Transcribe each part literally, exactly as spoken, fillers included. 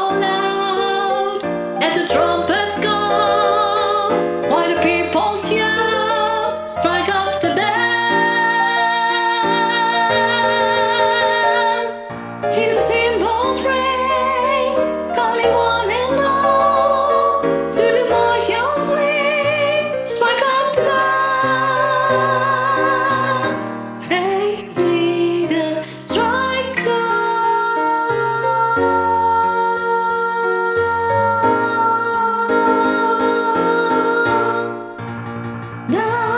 loud as the trumpets go, while the people shout, strike up the band. Hear the cymbals ring, calling one and all to the martial swing, strike up the band. Hey, leader, strike up the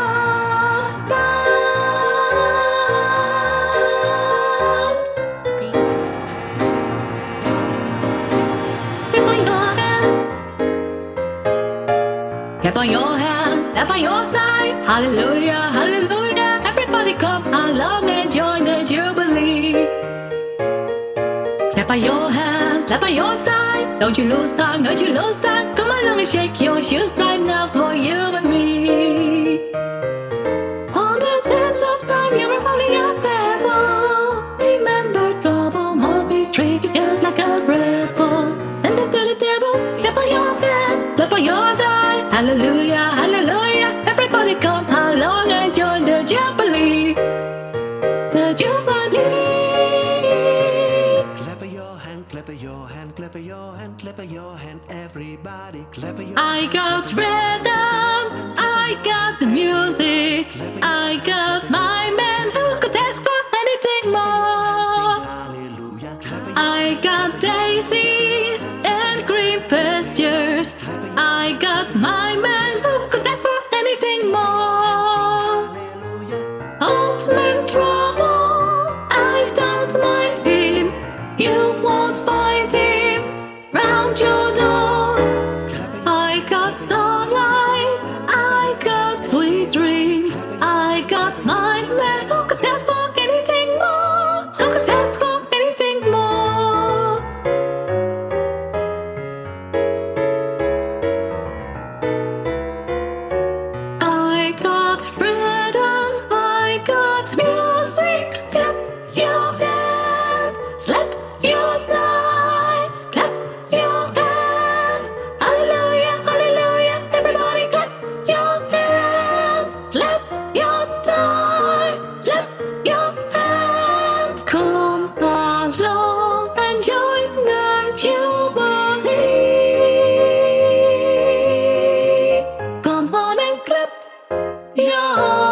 clap on your hands, clap on your thigh. Hallelujah, hallelujah. Everybody come along and join the jubilee. Clap on your hands, clap on your thigh. Don't you lose time, don't you lose time. Come along and shake your shoes. Time now for you and me. On the sands of time, you were only a pebble. Remember, trouble must be treated just like a rebel. Send them to the devil. Clap on your hands, clap on your thigh. Hallelujah, hallelujah. Everybody come along and join the jubilee. The jubilee. Clap your hand, clap your hand, clap your hand, clap your hand, everybody. Clap your I got rhythm, I got the music, I got my man who could ask for anything more. hallelujah. Clap I got daisies and green pastures, I got my man who could ask for anything more. Old man trouble, I don't mind him, you won't find him round your door. I got sunlight, I got sweet dreams, I got my man who could ask for anything more, who could ask for anything more. I got freedom, I got music. Clap your hands, slap your thigh, clap your hands. Hallelujah, hallelujah. Everybody clap your hands, slap your thigh, clap your hands. Come along and join the jubilee. Come on and clap your